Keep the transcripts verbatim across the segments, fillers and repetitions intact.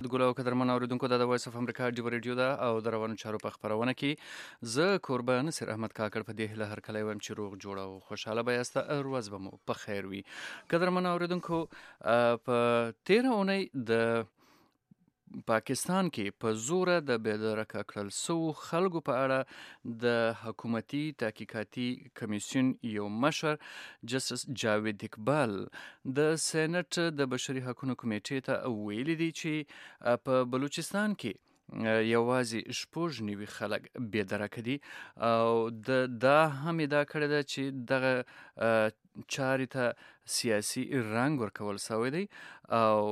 ګل او قدرمن اوریدونکو دا د وایس اف امریکا ډیو ریډیو ده او د روانو چارو په خبرونه کې زه کوربه نصر احمد کاکړ په دې هله هر کله ویم چې روغ جوړ او خوشاله به یاست. ورځ به مو په خیر وي. قدرمن اوریدونکو په تیره اونۍ د پاکستان کې په زوره د بېدرکه کړل سوو خلکو په اړه د حکومتي تحقیقاتي کمیسیون یو مشر جسټس جاوید اقبال د سینټ د بشري حقوقو کمیټې ته ویلي دي چې په بلوچستان کې یوازې شپږ نوي خلک بېدرکه دي او د دا هم ادعا کړې ده چې دغه چارې ته سیاسي رنګ ورکول شوی دی او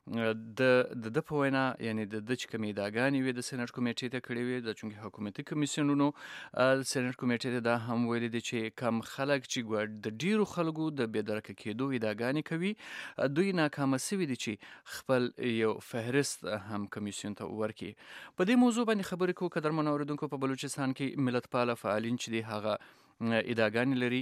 د د په وینا یعنی د د چې کومې ادعاګانې وي د سینټ کمیټې ته کړې وي د چونکې حکومتي کمیسیونونو سینټ کمیټې ته دا هم ویلي دي چې کم خلک چې ګوډ د ډیرو خلکو د بېدرکه کېدو ادعاګانې کوي دوی ناکامه سوي دي چې خپل یو فهرست هم کمیسیون ته ورکړي. په دې موضوع باندې خبرې کوو قدرمن اوریدونکو. په بلوچستان کې ملتپاله فعالین چې دي هغه ادعاګانې لري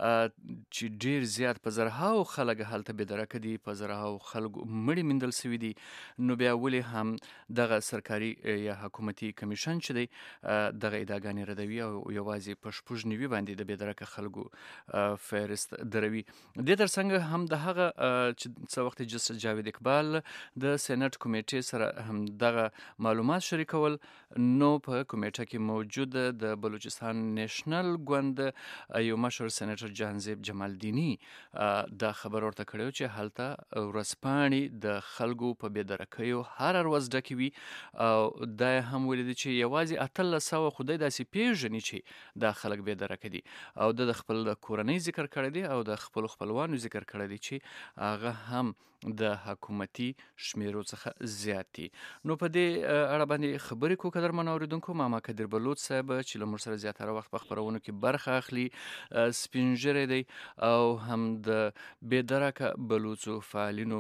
چې ډیر زیات په زرهاو خلک هلته بېدرکه دي، په زرهاو خلکو مړي موندل سوي دي. نو بیا ولې هم دغه سرکاري یا حکومتي کمیشن چې دی دغه ادعاګانې ردوي او یوازې په شپږ نوي باندې د بېدرکه خلکو فهرست دروي. دې ترڅنګ هم د هغه چې څه وخت جسټس جاوید اقبال د سینټ کمیټې سره هم دغه معلومات شریکول، نو په کمیټه کې موجود د بلوچستان نیشنل ګوند یو مشر سینیټر جهانزیب جمالدینی دا خبر ورته کړی چې هلته ورځپاڼې د خلکو په بېدرکیو هر ورځ ډکې وي او دا هم ویلي چې یوازې اتلس سوه خو دی داسې پېژني چې دا خلک بېدرکه دي او د خپل کورنۍ ذکر کړی دی او د خپلو خپلوانو ذکر کړی دی چې هغه هم د حکومتي شمیرو څخه زیات دي. نو په دې اړه باندې خبرې کوو قدرمن اوریدونکو. ماما کدیر بلوچ صاحب چې له موږ سره زیاتره وخت په خپرونو کې برخه اخلي، سپین ږیری دی او هم د بېدرکه بلوڅو فعالینو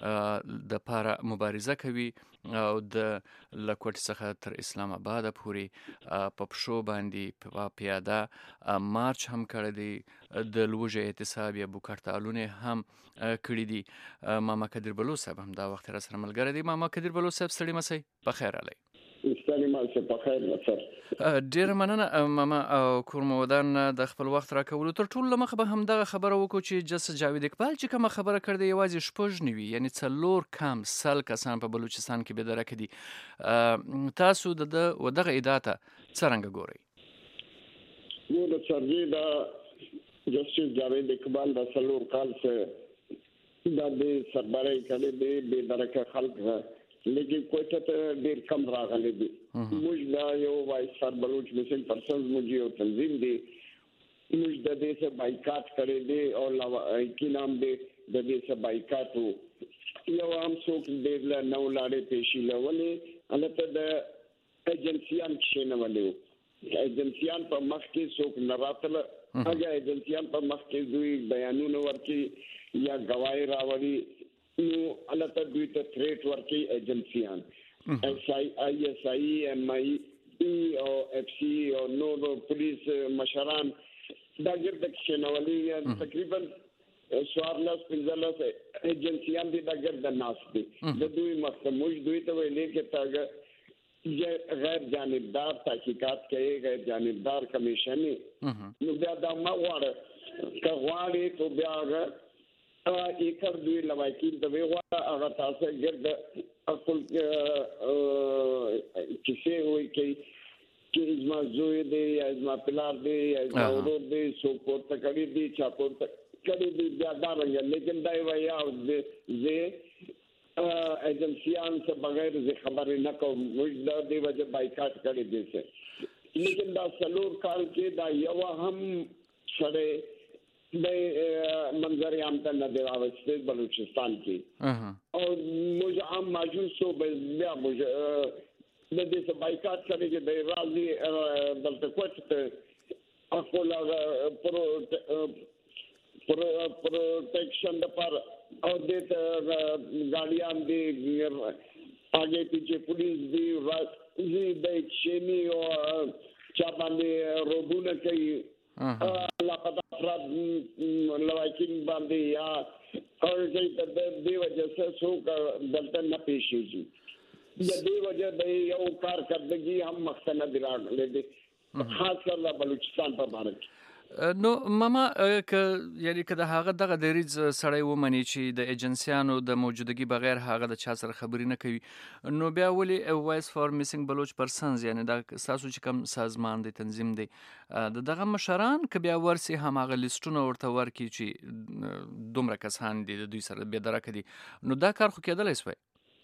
د پاره مبارزه کوي او د له کوټې څخه تر اسلام آباده پورې په پښو باندې پیاده مارچ هم کړی دی، د لوږې احتساب یا بوکړتالونه هم کړي دي. ماما کدیر بلوچ صاحب هم دا وخت را سره ملګری دی. ماما کدیر بلوچ صاحب ستړي مسئ، په خیر راغلی. ډیره مننه ماما او کورمودان د خپل وخت راکولو. تر ټولو له مخه به هم دغه خبره وکړو چې جسټس جاوید اقبال چې کومه خبره کړې یوازې شپږ نوي یعنی څلور کم سل کسان په بلوچستان کې بېدرکه دي. تاسو د دغه ادعا ته څرنګه ګورئ؟ نو د سرجې د جسټس جاوید اقبال د څلور کال څخه د دې سربراهي کړې د بېدرکه خلک لیکن کوټه ته ډیر کم راغلي دي. موږ دا یو وایس فار بلوچ مسل پرسنز موږ یو تنظیم دی، موږ د دې څخه بایکاټ کړی دی او کی نام دی د دې څخه بایکاټ وو. یو هم څوک ډیر له نو لاړې پیشي لولې البته د ایجنسیان کې نه ولې ایجنسیان په مخ کې څوک نه راتله. هغه ایجنسیان په مخ کې دوی بیانونه ورکړي یا گواهی راوړي، نو البته دوی ته تھریټ ورکي ایجنسیان ایس آئی آئی ایس آئی ایم آئی ای او اف سی او نور پولیس مشران دا ګرد کښینولي تقریبا سوارلس پنځلس ایجنسیان دي دا ګرد ناس دي. د دوی مخموش دوی ته ویلي کې تاګه غیر جانبدار تحقیقات کوي، غیر جانبدار کمیشن نو بیا دا ما غواړه که غواړي تو بیا ایکر دوی لواکیل د ویغه هغه تاسو ګرد خپل کیسه وي کې چې ازما زوی دی یا ازما پلار دی یا ازما ورور دی سو پورته کړی دی چا پورته کړی دی بیا دا رنګ. لیکن دا ویا زه ایجنسیان څخه بغیر زه خبرې نه کوم، موږ دا دی وجه بایکاټ کړی دی څه. لیکن دا څلور کال کې دا یو هم سره د منظر عام ته نه دی راوستل بلوچستان کې او موږ عام ماجوس سو بیا موږ د دې څخه بایکاټ کړی چې د راځي دلته کوټه خپل پروټیکشن لپاره او د ګاډیان دی هغه پیچھے پولیس دی راځي د چینی او چا باندې روبونه کوي لا پتا افراد لواکین باندې یا اور د دې وجه سره څوک دلته نه پیښیږي. د دې وجه د یو کارکردګي هم مخته نه راغلي دي خاص کر د بلوچستان په اړه کې. نو ماما ک یعنی که د هغه دغه دریز سړی ومني چې د ایجنسیانو د موجودګي بغیر هغه د چا سره خبرې نه کوي نو بیا ولي وایس فار میسنګ بلوچ پرسنز یعنی دا تاسو چې کوم سازمان دی تنظیم دی د دغه مشران ک بیا ورسي هم هغه لیستونه ورته ورکي چې دومره کسان دي د دوی سره بیا درک دي نو دا کار خو کېدلی شوی.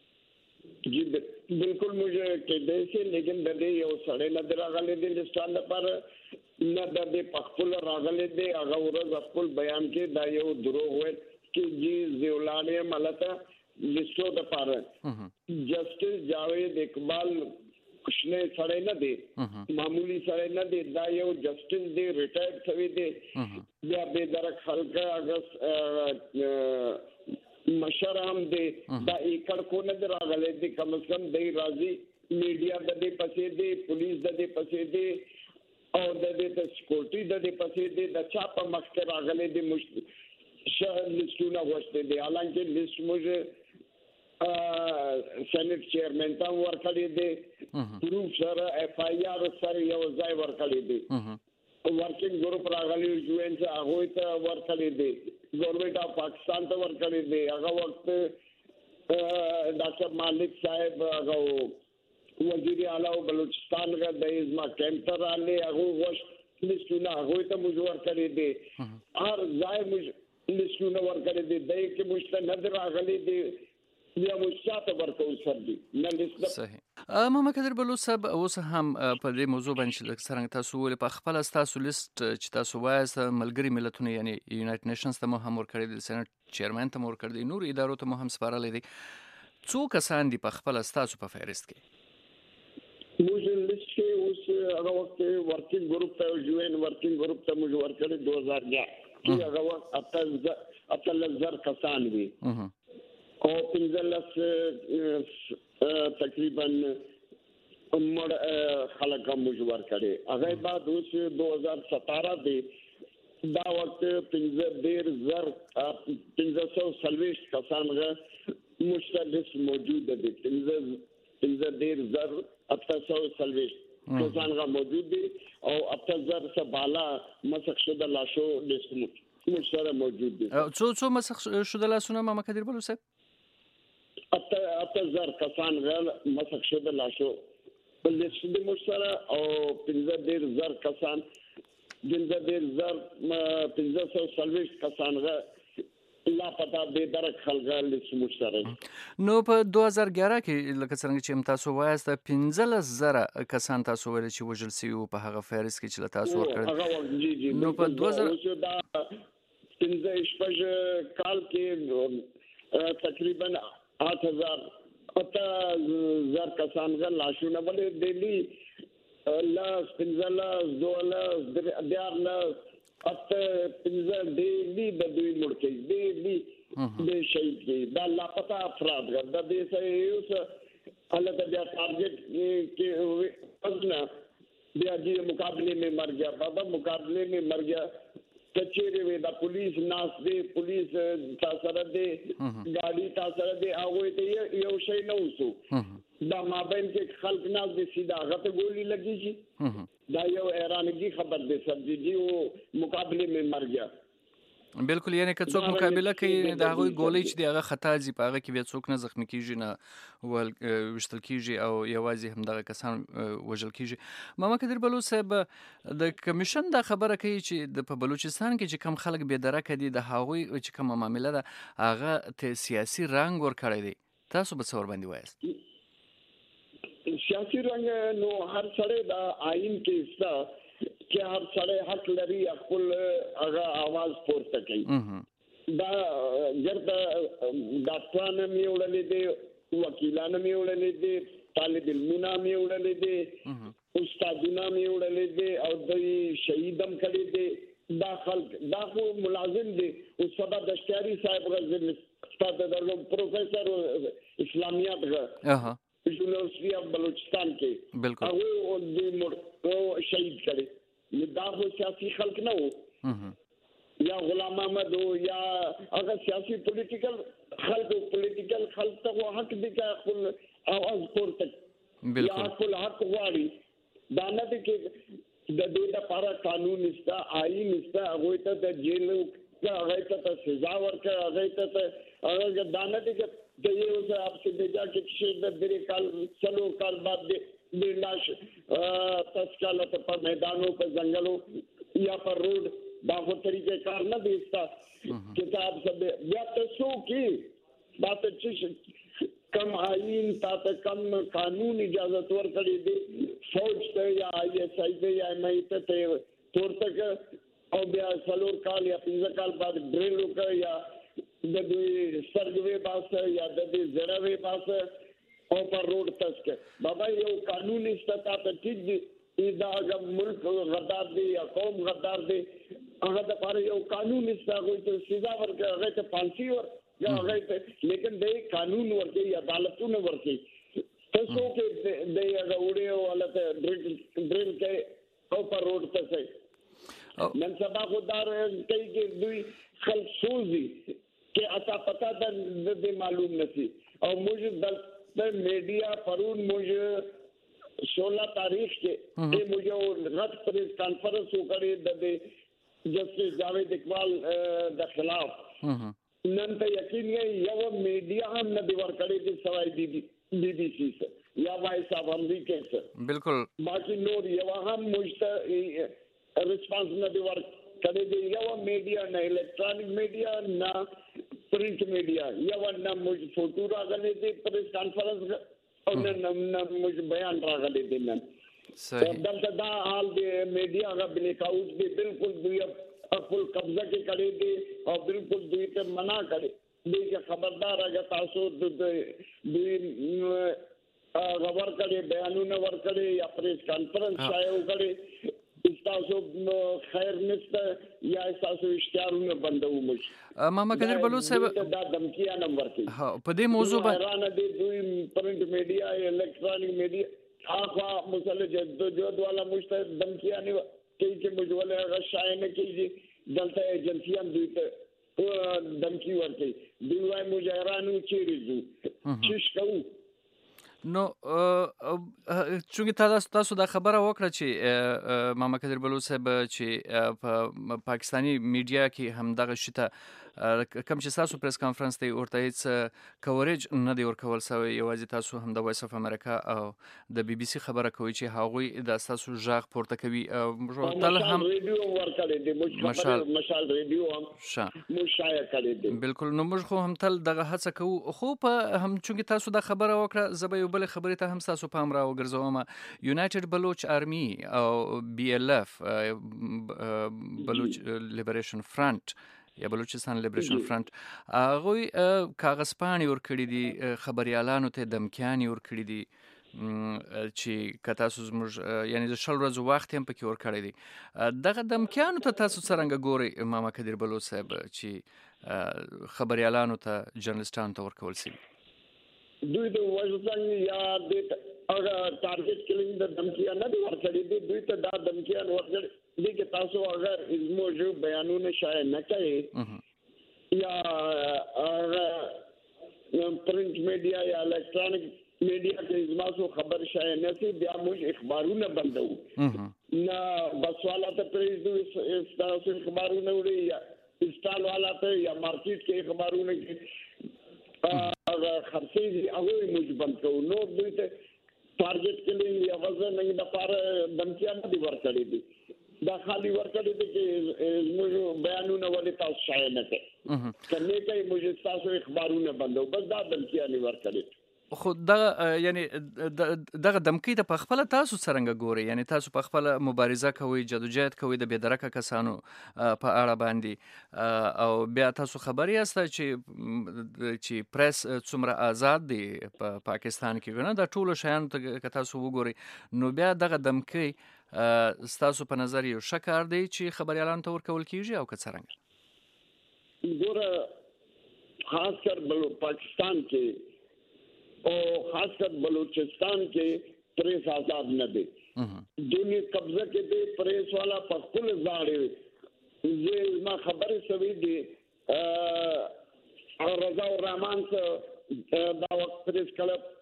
جی بالکل مجھے کہتے سے لیکن د دې یو سړی نه راغلی دی لستان لپاره نه د دې پخپل راغلی دی هغه ورځ خپل بیان کې دا یو دروغ وایي چې جی زیولانه ملته لستو د پاره جسټس جاوید اقبال کښنه سړی نه دی معمولی سړی نه دی دا یو جسټس دی ریټایرډ شوی دی بیا به درک خلک هغه مشر هم دی دا ایکړ کو نه راغلی دی کم از کم دی راځي میډیا د دې پسې دی پولیس د دې پسې دی او د دې د سکیورټي د دې پسې دی د چا په مخ کې راغلی دی مش شهر لیستونه غوښتي دی حالانکه لیست موږ سېنات چیرمن ته ورکړی دی پروف سره اف آی آر سره یو ځای ورکړی دی ورکینګ ګروپ راغلی یو ان څه هغه ته ورکړی دی گورنمنٹ آف پاکستان ته ورکړی دی هغه وخت ډاکټر مالک صاحب هغه وزیر اعلی بلوچستان کا د ازما کیمپ ته راغلی هغه وخت لیستونه هغه ته موږ ورکړی دی هر ځای موږ لیستونه ورکړی دی دای کې موږ نه راغلی دی بیا موږ شاته ورکو سر دی نه لیست صحیح ماما قدر بلوچ صاحب اوس هم په دې موضوع باندې چې څنګه تاسو ولې په خپل تاسو لیست چې تاسو وایاست ملګری ملتونه یعنی یونایټډ نیشنز ته مو هم ورکړی دی سېنات چیرمن ته مو ورکړی دی نور ادارو ته مو هم سپارلی دی څو کسان دي په خپل تاسو په فهرست کې موږ لیست کې اوس هغه وخت ورکینګ ګروپ ته یو ان ورکینګ ګروپ ته موږ ورکړی دو هزار کې چې هغه وخت اته اته زر کسان وي او پنځلس تقریبا مړ خلک هم موږ ورکړی هغه بعد اوس دو هزار ستاره دی دا وخت پنځه ډیر زر پنځه سوه څلوېښت کسان مشترک موجود دي پنځه پنځه ډیر زر اته سوه څلوېښت کسان غا موجود دي او اته زر څخه بالا مسخ شده لاشو لیست مشترک موجود دي څو څو مسخ شده لاسونه ماما قدر بلوچ صاحب اته اته زر کسان غل مسخ شده لاشو لیست د مشترک او پنځه ډیر زر کسان پنځه ډیر زر پنځه سوه څلوېښت کسان غل لا پتا به درک خلګل لیست مشترک نو په دو هزار ګیاره کې لکه څنګه چې تاسو وایاست پنځلس زره کسان تاسو ویل چې وژل شوي وو په هغه فهرست کې چې تاسو ورکړل نو په دو هزار پنځه شپږ کال کې تقریبا آठ هزار اته زر کسان غل لاشونه ولې دلی لاس پنځلس دولس دیارلس اته پنځه ډېلی د دوی مړکې ډېلی د شهید کې دا لاپتا افراد د دې سره یو څه الګ بیا ټارګټ کې وزنا بیا دې مقابله میں مر گیا بابا مقابله میں مر گیا کچېره وې دا پولیس ناس دې پولیس تاسو دې ګاډي تاسو دې هغه ته یو شی نه وسو دا مابین کې خلک ناس دې سیده غته ګولې لګي شي دا یو ایرانگی خبر دی سر جی جی وہ مقابله میں مر گیا بالکل یعنی که څوک مقابله کوي د هغوی ګولۍ چې دی هغه خطا ځي په هغه کې بیا څوک نه زخمي کېږي نه وشتل کېږي او یوازې همدغه کسان وژل کېږي ماما قدر بلوچ صاحب د کمیشن دا خبره کوي چې د په بلوچستان کې چې کم خلک بې درکه دي د هغوی چې کومه معامله ده هغه ته سیاسي رنګ ورکړی دی تاسو به څه ورباندې وایاست سیاسی رنگ نو هر سړی دا آئین کې حصہ چې هر سړی حق لري خپل هغه आवाज پورته کوي دا ګرد ډاکټران مې وړلې دي وکیلان مې وړلې دي طالب علمونه مې وړلې دي استادونه مې وړلې دي او د شهیدم کړي دي دا خلک دا خو ملازم دي او سبا دشتیاری صاحب غزل استاد د پروفیسر اسلامیات غ یونیورسٹی آف بلوچستان کے هغه د مر شهید کړي دا خو سیاسي خلک نه وو یا غلام احمد یا هغه سیاسي پولیټیکل خلک پولیټیکل خلک ته حق دي چې خپل आवाज پورته یا خپل حق غواړي دا نه دي چې د دې لپاره قانون نشته آئین نشته هغه ته د جیل هغه ته سزا ورکړه هغه ته هغه دا نه دي چې د یو څه اپ څه دی چې چې د دې کال څلو کال بعد د لاش تاسو په میدانو په ځنګلو یا پر روډ دا په طریقې کار نه دیستا کتاب سب بیا تاسو کې دا ته چې کم آئین تا کم قانون اجازت ورکړي دي فوج ته یا آئی ایس آئی ته یا ایم آئی ته پورته او بیا څلور کال یا پنځه کال بعد ډریل وکړي یا د دې سرګوي باسه یا د دې زړوي باسه او پر روډ تسکه بابا یو قانون استتا ته ټیک دي دا اگر ملک غدار دی یا قوم غدار دی هغه د پاره یو قانون استغوي ته سزا ورکړي هغه ته پانسی ور یا هغه ته لیکن د قانون ورکړي عدالتونه ورکړي تاسو کې د هغه وړي ولته ډریل ډریل کې او پر روډ ته نن سبا خدار کوي کې دوی خلک سوزي کې اتا پتا د معلوم نشي او موږ د میډیا پرون موږ सोलह तारीख के ये मुझे रथ प्रेस कॉन्फ्रेंस करी दे जस्टिस जावेद इकबाल द खिलाफ नन तो यकीन है यह मीडिया हम न दीवार करे थी सवाई बीबीसी से या भाई साहब अमरीके से बिल्कुल बाकी नोर यह हम मुझे रिस्पांस न दीवार करे थी यह मीडिया न इलेक्ट्रॉनिक मीडिया न प्रिंट मीडिया यह न मुझे फोटो रखने थी press conference او نن نن موږ بیان راغلي دي نن صحیح دلته دا حال دی میډیا غو بلیک آؤٹ دی بالکل دوی خپل قبضه کې کړی دي او بالکل دوی ته منع کړی دی چې خبردار اگر تاسو دوی خبر کړي بیانونه ورکړي یا پریس کانفرنس شایو کړي تاسو خیر نشته یا تاسو اشتهارونه بندو مش ماما قدر بلوچ صاحب دا دمکیا نمبر کې ها په دې موضوع باندې د دوی پرنٹ میډیا الکترونیک میډیا هغه مسله جدوجہد والا مشته دمکیا نه کوي چې مجوله غشای نه کیږي دلته ایجنسیان دوی ته دمکی ورکړي دوی وايي مجاهرانو چیرې دي چې شکو نو چونګې تاسو تاسو دا خبره وکړه چې ماما قدر بلوچ صاحب چې په پاکستانی میډیا کې هم دغه شته کوم چې تاسو پریس کانفرنس ته ورته هیڅ کوریج نه دی ورکول سوی یوازې تاسو هم د وایس اف امریکا او د بي بي سي خبره کوي چې هغوی د تاسو ژغ پورته کوي تل هم ریډیو ورکړي دي مشال مشال ریډیو هم مشایع کړي دي بالکل نو موږ خو هم تل دغه هڅه کوو خو په هم چونګې تاسو دا خبره وکړه زبې بل خبرې ته هم تاسو پام را وګرځوم یونایټډ بلوچ آرمي او بي ال اف بلوچ لیبریشن فرنٹ یا بلوچستان لیبریشن فرنٹ هغه کاغذ پاڼې ورکړي دي خبريالانو ته دمکیان ورکړي دي چې کتا تاسو زموږ یعنی د شل ورځې وخت هم پکې ورکړي دي دغه دمکیانو ته تاسو څنګه ګوري ماما قدر بلوچ صاحب چې خبريالانو ته جرنالستانو ته ورکول شي دوی د وژن یا د هغه ټارګټ کلینګ د دمکیا نه دی ورکړي دي دوی ته دا دمکیا ورکړي دي چې تاسو اگر موجو بیانونه شایع نه کړئ یا پرنٹ میډیا یا الکترونیک میډیا کې زماسو خبر شایع نه سي بیا موږ اخبارونه بندو نه بس والا ته پریږدو تاسو اخبارونه وړي یا اسټال والا ته یا مارکیټ کې اخبارونه کې هغه خرڅي هغه موږ بند کوو نو دوی ته ټارګټ کلینګ یا وزن نه لپاره دمکیا نه دی ورکړي دي دا خالی ورکړي دي چې موږ بیانونه ولې تاسو شایع نه کړئ کله کوي موږ تاسو اخبارونه بندو بس دا دمکیا نه ورکړي خو دا یعنی دغه دمکی ته په خپل تاسو څنګه ګوري یعنی تاسو په خپل مبارزه کوي جدوجہد کوي د بېدرکه کسانو په اړه باندې او بیا تاسو خبري یاست چې چې پریس څومره آزاد دی په پاکستان کې غواړي د ټولو شیانو ته تاسو وګوري نو بیا دغه دمکی تاسو په نظر یو شکار دی چې خبريالانو ته ورکول کیږي او که څنګه ګوره خاص کر پاکستان کې او خاص کر بلوچستان کې پریس آزاد نه دی دنیا قبضه کې دی پریس والا په خپل ځاړي زه ما خبره سوي دي رضا الرحمن څخه دا وخت پریس کلب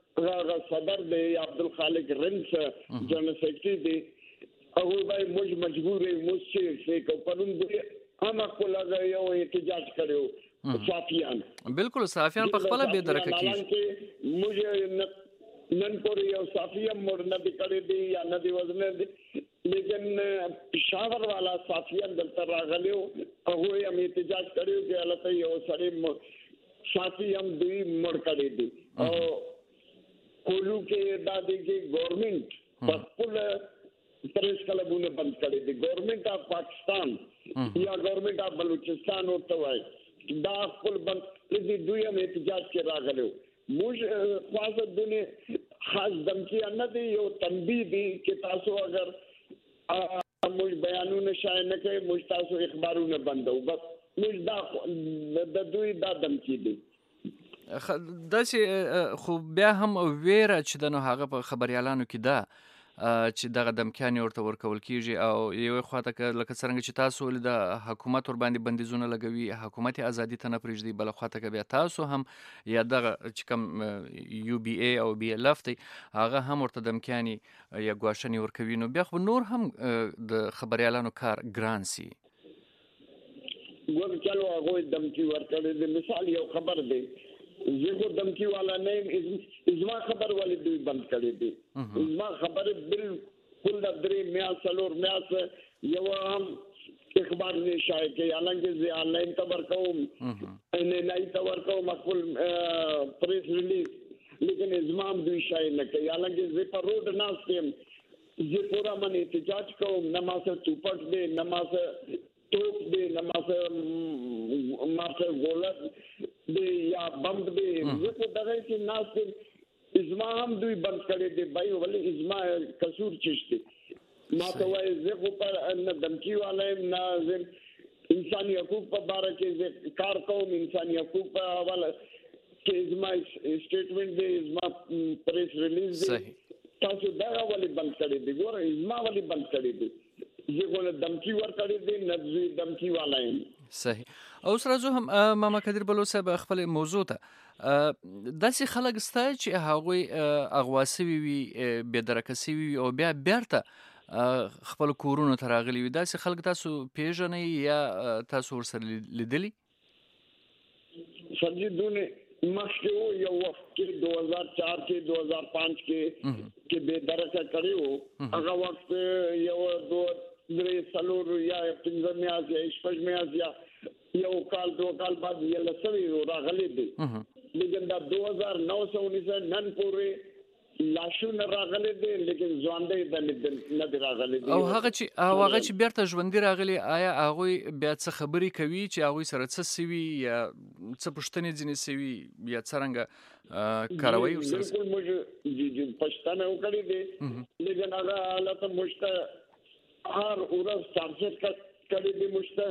هغه صدر دی عبدالخالق رنس جنرال سیکرټری دی هغه به موږ مجبور یو موږ چې کو پرون دی هم خپل یو احتجاج کړو صافیان بالکل صافیان په خپل به درکه کیږي موږ نن پورې یو صافیم مور نه کړی دی یا نه دی وزن دی لیکن پېښور والا صافیان دلته راغلیو هغه یې احتجاج کړو چې البته یو سړی صافیم دوی مړ کړی دی او کولو کې دا دی چې ګورنمنت په خپل پریس کلبونه بند کړی دی ګورنمنت اف پاکستان یا ګورنمنت اف بلوچستان ورته وایي دا خپل بند دي دوی هم احتجاج کې راغلیو موږ خاصه دنه خاص دمکی نه دی یو تنبیه دی چې تاسو اگر موږ بیانونه شای نه کوي موږ تاسو اخبارونه بندو بس موږ دا د دوی دا دمکی دی دا چې خو بیا هم ویره چې د نو هغه په خبريالانو کې ده چې دغه دمکیانې ورته ورکول کیږي او یو خواته لکه څنګه چې تاسو ول د حکومت ور باندې بندیزونه لګوي حکومت ازادي ته نه پرېږدي بل خواته بیا تاسو هم یا دغه چې کوم یو بي اي او بي ال اف ته هغه هم ورته دمکیانې یا ګواښنې ورکوي نو بیا خو نور هم د خبريالانو کار ګران سي ګور چلو هغه دمکی ورکړي د مثال یو خبر دی زه دمکی والا نه ازما خبر ولې دوی بند کړی دي ازما خبر بالکل د درې میا څلور میا یو هم اخبار نه شایع کوي حالانکه زه آنلاین خبر کوم نه نه خبر کوم خپل پریس ریلیز لیکن ازما دوی شایع نه کوي حالانکه زه په روډ نه سم زه پورا من احتجاج کوم نه ما سره چوپټ دی نه ما سره توپ دی نه ما سره ما سره ګولت دی یا بمب دی زه په دغه کې ناس ازما هم دوی بند کړی دی بای ولې ازما قصور چشته ما ته وایي زه خو پر نه دمکی والایم نه انساني حقوق په باره کې کار کوم انساني حقوق په حواله کې ازما سټیټمنټ دی ازما پریس ریلیز دی تاسو دا ولې بند کړی دی ګوره ازما ولې بند کړی دی زه ګوره دمکی ور کړی دی نه دمکی والایم صحیح او سره زه هم ماما کدیر بلو صاحب خپل موضوع ته داسې خلک ستا چې هغوی اغواسوي وي بېدرکه وي او بیا بیرته خپل کورونو ته راغلي وي داسې خلک تاسو پیژنئ یا تاسو ورسره لیدلي سر جی دونه مخکې یو وخت کې دو هزار چار کې دو هزار پانچ کې کې بېدرکه کړی وو هغه وخت یو دو درې څلور یا پنځه میاشتې یا شپږ میاشتې یو کال دو کال بعد یې لسوي راغلي دي لیکن دا دو هزار نو سو انیس نن پورې لاشونه راغلي دي لیکن ځوانده د نه راغلي دي او هغه چې او هغه چې بیرته ژوندۍ راغلي آیا هغه بیا څه خبرې کوي چې هغه سره څه سوي یا څه پوښتنې ځنې سوي یا څنګه کاروي ورسره بالکل موږ جی جی پښتنه وکړي دي لیکن هغه حالت مشته هر ورځ چارجر کړي دي مشته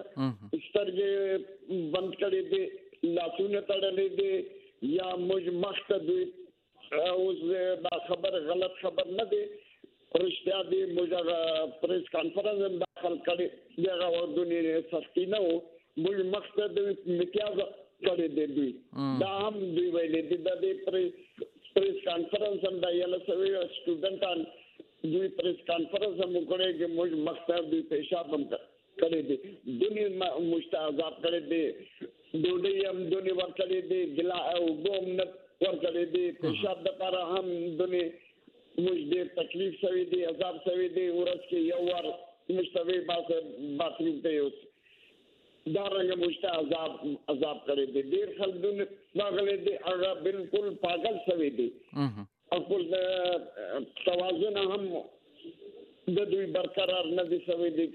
سترګې بند کړي دي لاسونه تړلې دي یا موږ مخته دوی اوس دا خبر غلط خبر نه دی رښتیا دی موږ پریس کانفرنس داخل کړي دغه ودونی سختي نه وو موږ مخته د امتیاز کړي دي دوی دا هم دوی ویلې دي د پریس کانفرنس هم د یل سوي سټوډنټان دوی پریس کانفرنس هم کړي چې موږ مخته دوی پیشاب هم کړي دي دنیا مستعذاب کړي دي دوی هم دنیا ور کړي دي ګلا او بوم نه ور کړي دي پیشاب د لپاره هم دنیا موږ دې تکلیف سوي دي عذاب سوي دي ورځ کې یو ور مستوي باسه باتریم ته یو دا رنګ مشته عذاب عذاب کړي دي ډیر خلک دنیا راغلي دي هغه بالکل پاگل سوي دي او خپل توازن هم د دوی برقرار نه دي سوي دي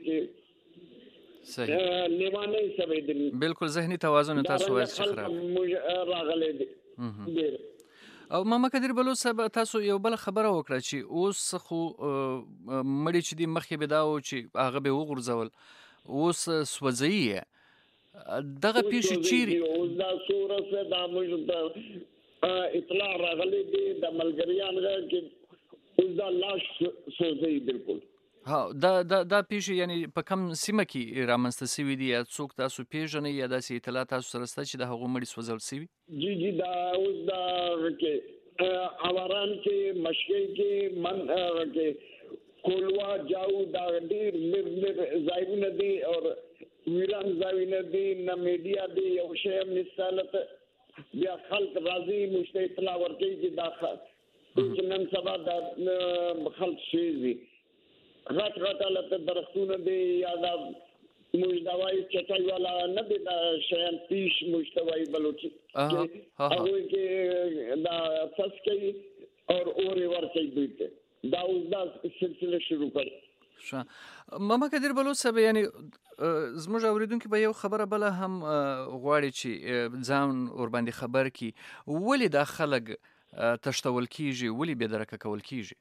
چې صحیح لیوانه سوي دي بالکل ذهني توازن تاسو وایي چې خراب راغلي دي ډیر او ماما کدیر بلو صاحب تاسو یو بل خبره وکړه چې اوس خو مړی چې دی مخکې به دا و چې هغه به وغورځول اوس سوځي دغه پیښې چیرې اوس دا سورسه دا موږ اطلاع راغلي دي د ملګریان کې اوس دا لاش سوځي بالکل ها دا دا دا پیښې یعنی په کوم سیمه کې رامنځته شوي دي یا څوک تاسو پیژنئ یا داسې اطلاع تاسو سره شته چې د هغو مړي سوځول شوي جی جی دا اوس دا کې اواران کې مشکې کې من کې کولوا جاو دا ډېر لږ لږ ځایونه دي او ویران ځایونه دي نه میډیا دي یو شی هم نستالت بیا خلک راځي مشته اطلاع ورکوي چې دا چې نن سبا د خلک شي دي غټ غټ لته درختونه دي یا دا مجدوای چټای والا نه دي دا شیان پیش مجدوای بلوچي هغه کې دا فس کوي او اوري ورکوي دوی ته دا اوس دا سلسله شروع کړي ښه ماما قدیر بلوچ صاحب یعنی زموږ اوریدونکي به یو خبره بله هم غواړي چې ځان ورباندې خبر کړي ولې دا خلک تشتول کیږي ولې بې درکه کول کیږي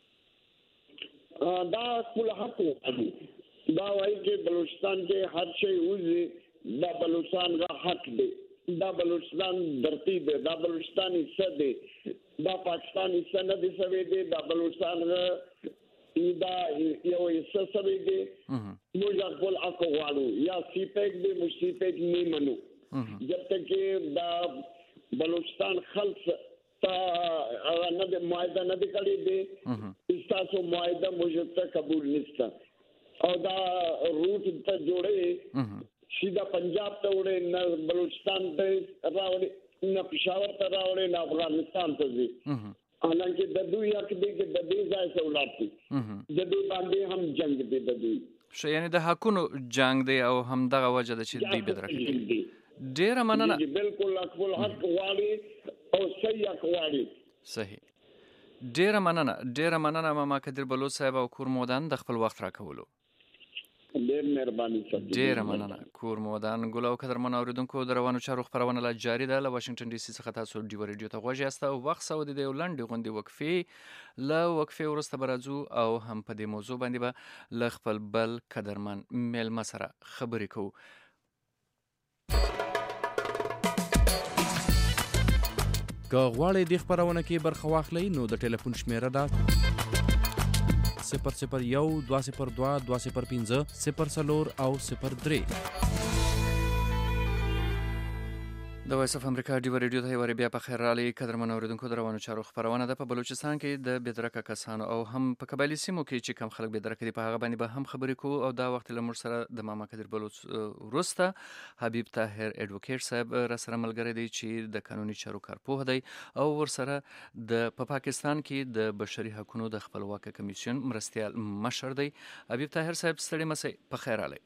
دا خپل حق دی دا وایي چې بلوچستان کې هر شی وځي دا بلوچستان کا حق دی دا بلوچستان درتی دی دا بلوچستان حصہ دی دا پاکستان حصہ نه دی سوي دی دا بلوچستان دا یو حصہ سوي دی موږ خپل حق غواړو یا سی پیک دی مو سی پیک نه منو جب تک چې دا بلوچستان خلک تا نه د معاهده نه د کړی دی تاسو معاهده موږ ته قبول نشته او دا روټ ته جوړې سیدا پنجاب ته وړې نه بلوچستان ته راوړې نه پېښور ته راوړې نه افغانستان ته ځي حالانکه د دوی حق دی چې د دې ځای څخه ولاړ شي د دې باندې هم جنگ دی د دوی شو یعنی د حقونو جنگ دی او هم دغه وجه د چې دوی بدرکه ډیره مننه بالکل خپل حق غواړي او صحیح حق غواړي صحیح ډیره مننه ډیره مننه ماما قدیر بلوچ صاحب او کور مودان د خپل وخت راکولو ډیر مهرباني صاحب ډیره مننه کور مودان ګل او قدرمن اوریدونکو د روانو چارو خبرونه لا جاری ده له واشنگټن ډي سي څخه تاسو ډیو ریډیو ته غوږ یاست او وخت سعودي د لنډ غونډې وقفې له وقفې وروسته برازو او هم په دې موضوع باندې به له خپل بل قدرمن میلمه سره خبرې کوو که غواړئ دې خپرونه کې برخه واخلئ نو د ټلیفون شمیره ده صفر صفر یو دوه صفر دوه دوه صفر پنځه صفر څلور او صفر درې د وایس اف امریکا ډیو ریډیو ته ور بیا په خیر رالي قدرمن اوریدونکو د روانو چارو خبرونه ده په بلوچستان کې د بېدرکه کسانو او هم په قبایلی سیمو کې چې کم خلک بېدرکه دي په هغه باندې به هم خبرې کوو او دا وخت له موږ سره د ماما قدیر بلوچ وروسته حبیب طاهر ایډوکیټ صاحب را سره ملګری دی چې د قانوني چارو کارپوه دی او ورسره د په پاکستان کې د بشري حقوقو د خپلواکه کمیسیون مرستیال مشر دی حبیب طاهر صاحب ستړي مسئ په خیر رالي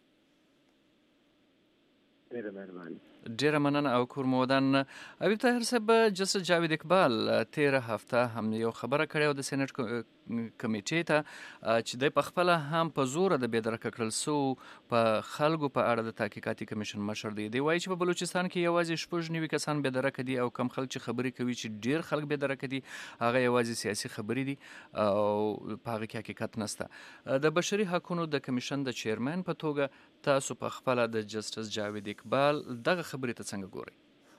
ډیره مهرباني ډیره مننه او کور مودان حبیب طاهر صاحب جسټ جاوید اقبال تیره هفته هم یو خبره کړې د سېنات کمیټې ته چې د پخپل هم په زور د بېدرکه کړل سو په خلکو په اړه د تحقیقاتي کمیشن مشر دی دی وایي چې په بلوچستان کې یوازې شپږ نوي کسان بېدرکه دي او کم خلک چې خبرې کوي چې ډیر خلک بېدرکه دي هغه یوازې سیاسي خبرې دي او په هغه کې حقیقت نشته د بشري حقوقو د کمیشن د چیرمن په توګه تاسو په خپل د جسټس جاوید اقبال دغه خبرې ته څنګه ګورئ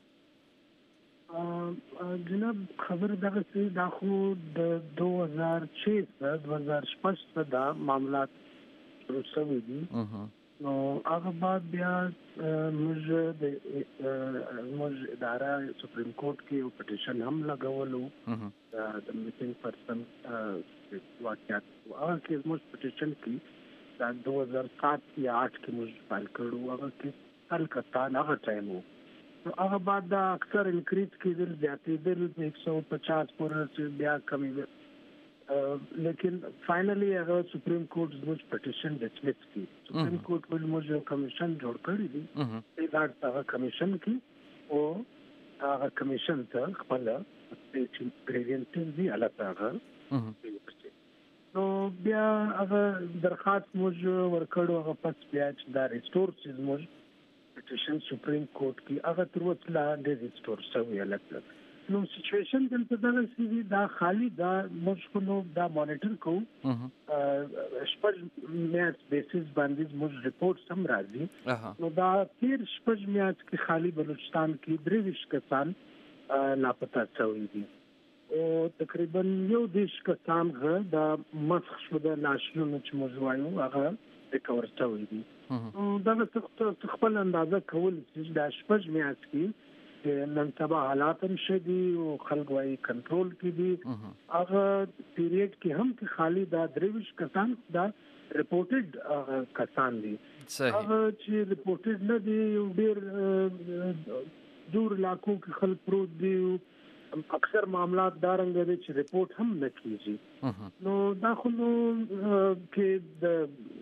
جناب خبر دغه څه دا خو د دوه هزار شپږ دوه هزار شپږ دا معاملات شروع شوي دي نو هغه بعد بیا موږ د موږ اداره سپریم کورټ کې یو پټیشن هم لګولو د میټینګ پرسن واقعیت هغه کې موږ پټیشن کې دا دوه هزار سات یا آټ کې موږ فایل کړو هغه کې کلکتا هغه ټایم وو هغه بعد دا اکثر انکریز کېدل زیاتېدل ایک سو پچاس پورې بیا کمېدل لیکن فائنلی هغه سپریم کورټ زموږ پټیشن ډسمس کړي سپریم کورټ ول موږ کمیشن جوړ کړی دی دا هغه کمیشن کې او هغه کمیشن ته خپل پریوینټیو دی علاوه هغه نو بیا هغه درخواست موږ ورکړو هغه پس بیا چې دا ریسټور شي زموږ پټیشن سپریم کورټ کې هغه تر وڅ لا د ریسټور شوی الګ نو سچويشن دلته دا چې دا خالی دا موږ نو دا مانیټر کوو شپږ میاشت بیسیس باندې موږ ریپورت سم راځي نو دا تیر شپږ میاشت کې خالی بلوچستان کې درې ویشت کسان لاپتا شوي دي او تقریبا یو دیش کسان غو دا مسخ شو د ناشونو چې موږ وایو هغه ریکور شوي دي دا څه خپل اندازه کول چې دا شپږ میاشت کې چې نن سبا حالات هم شدي او خلک وايي کنټرول کې دي هغه پیریډ کې هم چې خالی دا درویش کسان دا ریپورټډ کسان دي هغه چې ریپورټډ نه دي ډېر دور علاقو کې خلک پروت دي اکثر معاملات دارنګ دي چې ریپورټ هم نه کیږي نو دا خو نو کې د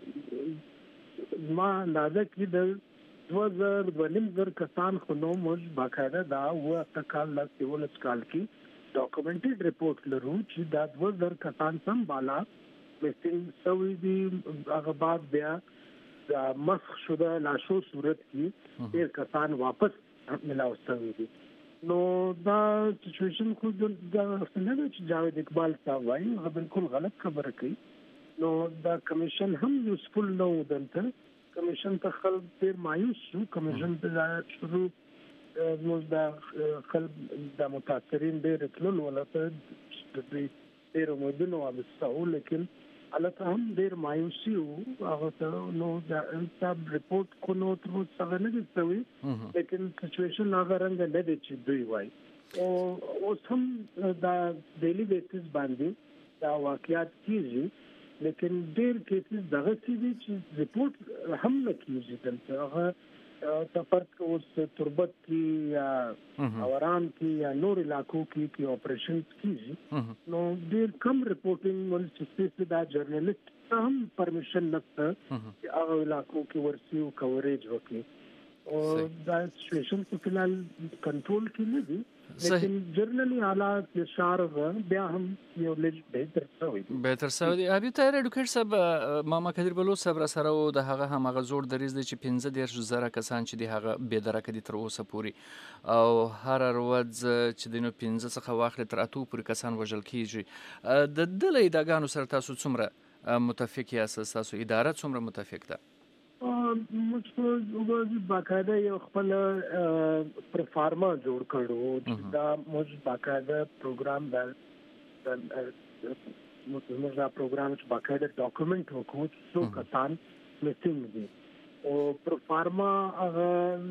ما اندازه کې د دو زر دو نیم زر کسان خو نو موږ باقاعده دا و تکال لا سیولس کال کې ډاکومنټډ ریپورت لرو چې دا دو زر کسان سم بالا مسنګ سوي دي هغه بعد بیا د مسخ شوه لاشو صورت کې ډیر کسان واپس ملاو سوي دي نو دا سچويشن خو د څنګه چې جاوید اقبال صاحب وايي هغه بالکل غلط خبره کوي نو دا کمیشن هم یوزفل نه ودلته کمیشن ته خلک ډیر مایوس شو کمیشن ته شروع موږ د خلک د متاثرین ډیر تلل ولته د دې ډیر مودونو وابسته لیکن البته هم ډیر مایوسی وو هغه ته نو دا انصاب ریپورت کو نو تر څنګه نه دي لیکن سچويشن هغه رنګ نه دي چې دوی وایي او اوس هم دا ډیلی بیسس باندې دا واقعیت کیږي لیکن ډیر کیسز دغه دي چې ریپورت هم نه کیږي دلته هغه تفرق اوس تربت کی یا اوران کی یا نور علاقو کی کی اپریشنز کیږي نو ډیر کم ریپورټینګ ول چې دا جرنالست هم پرمیشن نشته چې هغه علاقو کې ورسي او کوریج وکړي او دا سچويشن په فلحال کنټرول کې نه دي لیکن جرنلی حالات اشار بیا هم یو لږ بهتر شوی بهتر شوی دی ابي تیر اډوکیټ صاحب ماما کدیر بلو صاحب را سره و د هغه هم هغه زوړ دریز دی چې پنځه دیرش زره کسان چې دی هغه به درکه دي تر اوسه پوري او هر ورځ چې دینو پنځه څخه واخلي تر اتو پوري کسان وژل کیږي د دلې دغانو سره تاسو څومره متفق یاست تاسو اداره څومره متفق ده موږ په باقاعده یو خپل پرفارما جوړ کړو چې دا موږ باقاعده پروګرام د موږ دا پروګرام چې باقاعده ډاکومنټ وکړو څو کسان مسنګ دي او پرفارما هغه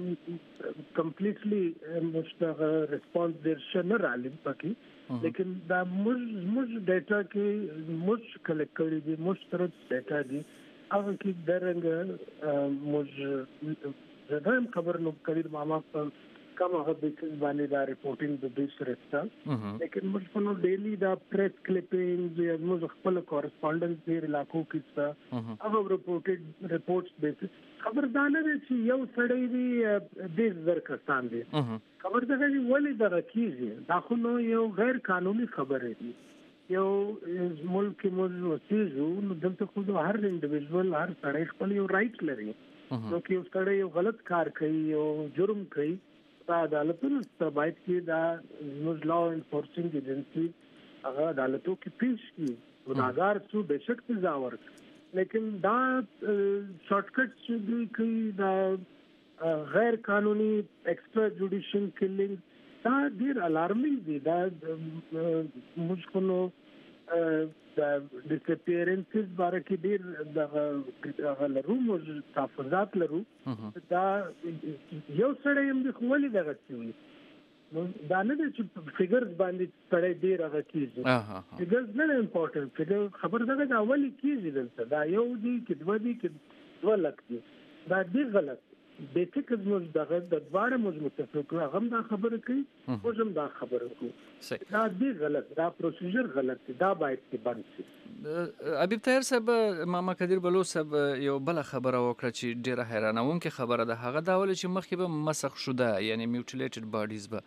کمپلیټلی موږ دا ریسپانس درشنه رالم پکې لیکن دا موږ موږ ډاټا کې موږ کلیکټ کړی دي موږ تر ډاټا دي هغه کې درنګ موږ زدم خبر نو کړي ماما په کوم هغه بیسس باندې دا ریپورټینګ د دې سره لیکن موږ په ډیلی دا پریس کلیپینګ یا موږ خپل کورسپونډنس ډیر علاقو کې څه هغه ریپورټډ ریپورټس بیسس خبردانه دي چې یو سړی دی د زر کسان دي خبردار دی ولې دا کیږي دا خو نو یو غیر قانوني خبره دی یو ملک کې موږ وسیزو نو دلته خو هر انډیویډوال هر سړی خپل یو رائټ لري نو کې یو سړی یو غلط کار کوي او جرم کوي دا عدالتونو ته باید کې دا موږ لا انفورسینګ ایجنسی هغه عدالتو کې پیش کی ګناګار څو بشک سزا ورکړي لیکن دا شارټ کټ چې دوی کوي دا غیر قانوني ایکسټرا جوډیشل کلینګ دا ډیر الارمینګ دي دا موږ کو نو دا ډیسپیرنسز باره کې ډیر د لرو موږ تحفظات لرو دا یو سړی هم د خولي دغه څوي نو دا نه چې فګرز باندې سړی ډیر هغه کیږي فګرز نه امپورټنت فګر خبر دغه دا اولی کیږي دلته دا یو دی کې دوه دی کې دوه لک دی دا ډیر غلط بیسیک موږ دغه د دواړه موږ متفق هغه دا خبره کوي موږ هم دا خبره کوو دا دی غلط دا پروسیجر غلط دی دا باید کې بند شي ابي تیر صاحب ماما کدیر بلو صاحب یو بل خبره وکړه چې ډیره حیرانونکې خبره ده هغه دا ول چې مخکې به مسخ شوه یعنی میوټیلیټډ باډیز به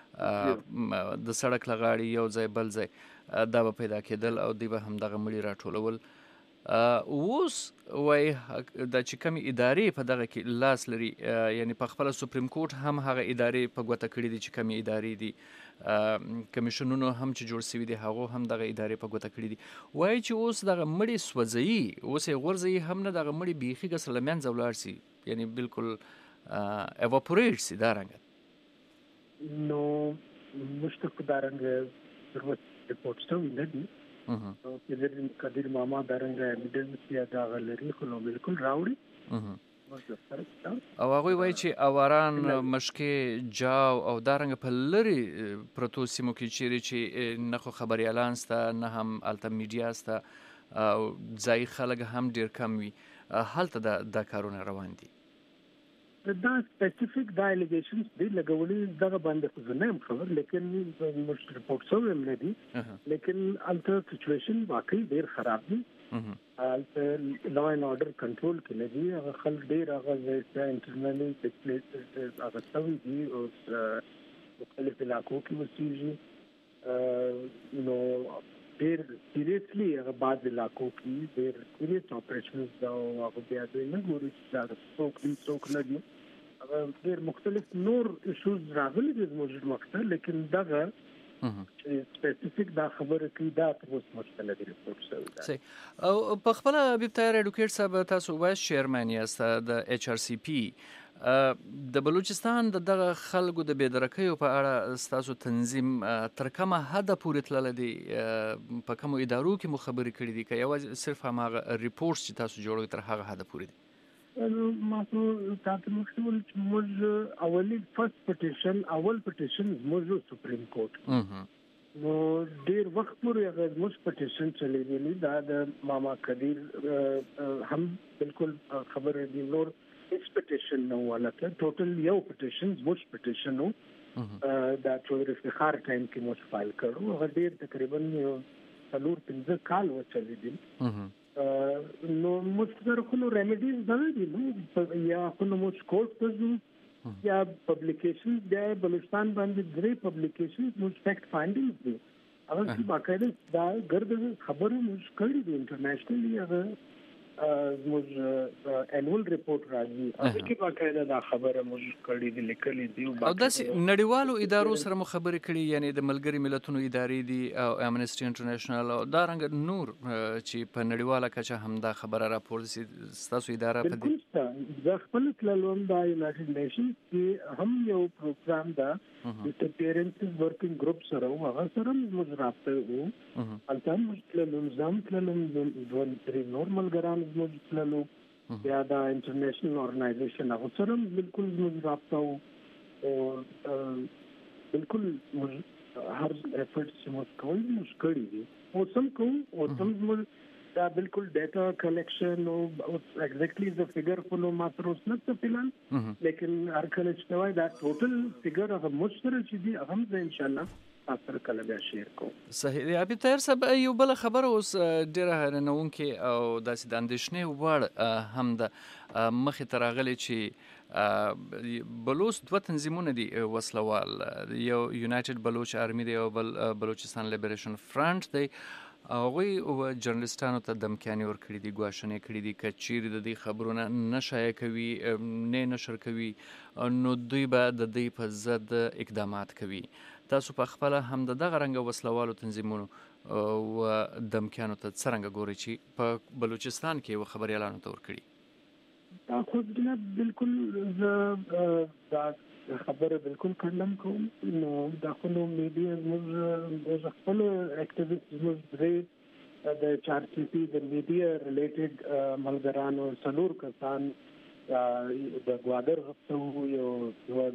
د سړک لغاړي یو ځای بل ځای دا به پیدا کېدل او دی به هم دغه مړي راټولول اوس وای د چې کوم ادارې په دغه کې لاس لري یعنی په خپل سپریم کورټ هم هغه ادارې په ګوته کړې دي چې کوم ادارې دي کمیشنونو هم چې جوړ شوی دي هغه هم دغه ادارې په ګوته کړې دي وای چې اوس دغه مړي سوځي اوس یې غورځي هم نه دغه مړي بیخي ګسلمن زولار سي یعنی بالکل ایواپوریټ سي دا رنګ نو مشتق دارنګ ضرورت ریپورټ ته نه دي او چې کدیر ماما دارنګ ایویډنس یا دا غلري خو نو بالکل راوړي او هغوی وایي چې اواران مشکې جاو او دارنګه په لرې پرتو سیمو کې چیرې چې نه خو خبریالان سته نه هم هلته میډیا سته او ځایي خلک هم ډېر کم وي هلته دا دا کارونه روان دي دا سپیسیفیک دا الیګیشنز دی لګولې دغه باندې خو نه هم خبر لیکن موږ ریپورټ سوی هم نه دي لیکن هلته سچویشن واقعي ډېر خراب دی هلته لا اینڈ آرډر کنټرول کې نه دي هغه خلک ډېر هغه ځای انټرنلی ډسپلیس هغه سوي دي او مختلف علاقو کې اوسېږي نو ډېر سیریسلی هغه بعض علاقو کې ډېر سیریس اپریشنز دا او هغه بیا دوی نه ګوري چې دا څوک دي څوک نه دي هغه ډېر مختلف نور ایشوز راغلي دي زموږ مخته لیکن دغه سپیسیفیک دا خبره کوي دا اوس مشکل دی ریپورټ شوی او په خپل حبیب طاهر اډوکیټ صاحب تاسو وایس چیرمن یاست د ایچ آر سی پی د بلوچستان د دغه خلکو د بېدرکیو په اړه ستاسو تنظیم تر کومه حده پورې تللی دی په کومو ادارو کې مو خبرې کړي دي که یوازې صرف هماغه ریپورټس چې تاسو جوړوئ تر هغه حده پورې دي ما خو تاسو مخکې چې موږ اولي فرست پټیشن اول پټیشن موږ سپریم کورټ نو ډیر وخت پورې هغه موږ پټیشن چلیږي دا د ماما کدیر هم بالکل خبره دي نور هیڅ پټیشن نه ولته ټوټل یو پټیشن موږ پټیشن نو دا ټول افتخار ټایم کې موږ فایل کړو هغه ډیر تقریبا یو څلور پنځه کال و چلیدي نو موږ سره خو ریمیډیز نه دي نو یا خو موږ کورټ ته ځو یا پبلیکیشن دی بلوچستان باندې درې پبلیکیشن موږ فیکټ فایندینګز دي هغه چې باقاعده دا ګرد خبرو موږ کړي دي انټرنیشنلی هغه موږ انوال ریپورت راځي هغه کې باقاعده دا خبره موږ کړي دي لیکلي دي او داسې نړیوالو ادارو سره مو خبرې کړي یعنی د ملګري ملتونو ادارې دي او امنسټي انټرنیشنل او دارنګه نور چې په نړیواله کچه هم دا خبره راپور سي ستاسو اداره په دې د خپل تللوم دا یونایټډ نیشنز کې هم یو پروګرام دا د پیرنټس ورکینګ ګروپ سره هغه سره موږ رابطه وو البته موږ تللوم ځم تللوم د درې نورمال ګرام موږ تللو بیا دا انټرنیشنل ارګنایزیشن هغه سره بالکل موږ رابطه وو او بالکل موږ هر افورټ چې موږ کوو موږ کړی دي او سم کوو او سم موږ دا بالکل ډیټا کلیکشن او ایگزیکټلی د فګر په نو ماتر اوس نه څه پلان لیکن هر کله چې وای دا ټوټل فګر هغه مشترک چې دی هغه ان شاء الله تاسو کله بیا شیر کوم صحیح دی ابي طاهر صاحب یو بل خبر اوس ډیره حیرانونکې او داسې د اندېښنې وړ هم د مخې ته راغلی چې بلوچ دوه تنظیمونه دي وسلوال یو یونایټډ بلوچ آرمي دی او بل بلوچستان لیبریشن فرنٹ دی هغوی جرنالستانو ته دمکیانې ورکړي دي ګواښنې کړي دي که چیرې د دې خبرونه نه شایع کوي نه نشر کوي نو دوی به د دې په ضد اقدامات کوي تاسو په خپله هم د دغه رنګه وسلوالو تنظیمونو او دمکیانو ته څرنګه ګورئ چې په بلوچستان کې یو خبریالانو ته ورکړي دا خو جناب بالکل دا خبره بالکل کندم کوم نو دا خو نو میډیا موږ خپل اکټیویسټ موږ درې د چار سی پی د میډیا ریلیټډ ملګرانو څلور کسان د ګوادر غوښتو یو یو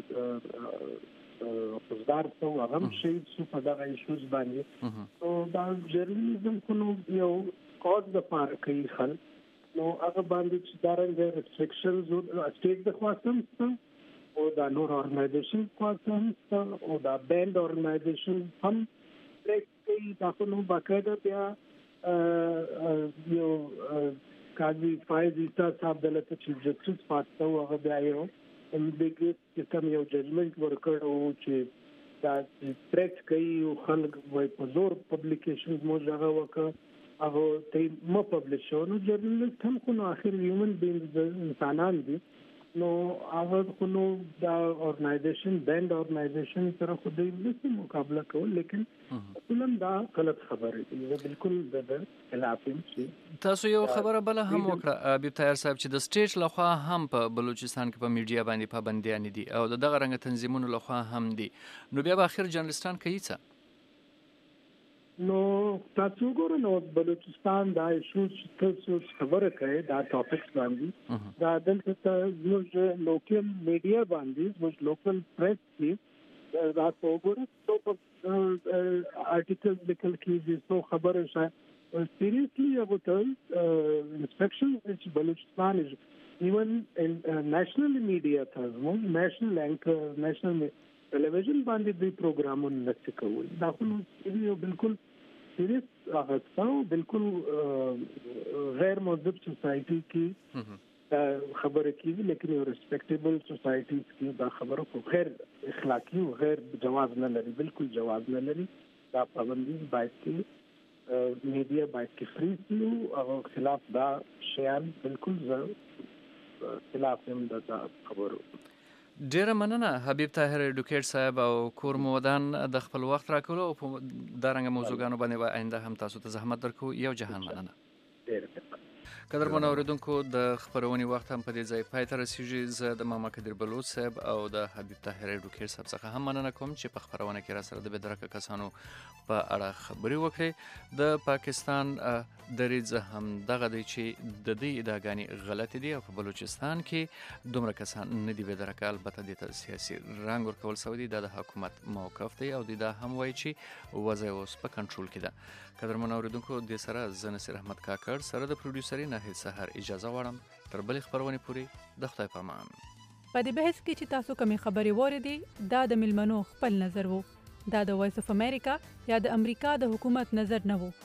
د خپلدار څو هغه شهید شو په دغه ایشوز باندې او دا جرنالیزم خو نو یو کاز د پاره کوي خلک نو هغه باندې چې دا رنګ ریستریکشنز او سټیټ د خواستم او دا نور ارګنایزیشن خواستم او دا بینډ ارګنایزیشن هم پریکټي تاسو نو باقاعده بیا یو قاضي فایز ایسا صاحب دلته چې جسټس پاتو هغه بیا یو امبیګیټ چې کوم یو ججمنټ ورکړو چې دا پریکټ کوي او خلک وای په زور پبلیکیشنز مو ځای وکړه هغه ته مو پبلش شو نو جرنالست هم خو نو اخر هیومن بینګز انسانان دي نو هغه خو نو دا ارګنایزیشن بینډ ارګنایزیشن سره خو دوی نشي مقابله کول لیکن اصلا دا غلط خبره دی بالکل د خلاف دي تاسو یو خبره بل هم وکړه ابي طاهر صاحب چې د سټیټ لخوا هم په بلوچستان کې په میډیا باندې پابندیان دي او دغه رنګ تنظیمونو لخوا هم دي نو بیا په اخر جرنالستان کوي څه نو تاسو ګورئ نو بلوچستان دا ایشو تاسو خبره کوي دا ټاپکس باندې دا دلته زموږ لوکل میډیا باندې زموږ لوکل پریس کې دا وګورئ څو آرټیکل لیکل کیږي څو خبره شای seriously about uh, inspection which Balochistan is even in uh, national media tha national anchor national television باندې دوی پروګرامونه نشي کول دا خو یو بالکل سیریس راغستو بالکل غیر مهذب سوسایټي کې خبره کیږي لیکن یو ریسپیکټیبل سوسایټیز کې دا خبره خو غیر اخلاقی او غیر جواز نه لري بالکل جواز نه لري دا پابندي باید کې میډیا باید کې فری شي او خلاف دا شیان بالکل خلاف هم دا خبره ډیره مننه حبیب طاهر اډوکیټ صاحب او کور مودان د خپل وخت راکولو او په دارنګ موضوعګانو باندې به آینده هم تاسو ته زحمت درکو یو جهان مننه ډیره قدرمن اوریدونکو د خبرونې وخت هم په دې ځای پای ته رسیږي زه د ماما کدر بلوچ صاحب او د حبیب طاهر اډوکیټ صاحب څخه هم مننه کوم چې په خبرونه کې را سره د بدرکه کسانو په اړه خبرې وکړې د پاکستان دریځ هم دغه دی چې د دې ادعاګانې غلطې دي او په بلوچستان کې دومره کسان نه دي بدرکه البته د سیاسي رنګ ورکول سوی دی د حکومت موقف دی او دا هم وایي چې وضع اوس په کنټرول کې ده قدرمن اوریدونکو د سره زه نصیر احمد کاکړ سره د پروډوسري ناهید سحر اجازه غواړم تر بلې خبرونې پورې د خدای په امان په دې بحث کې چې تاسو کومې خبرې واورېدې دا د ملمنو خپل نظر وو دا د وایس اف امریکا یا د امریکا د حکومت نظر نه وو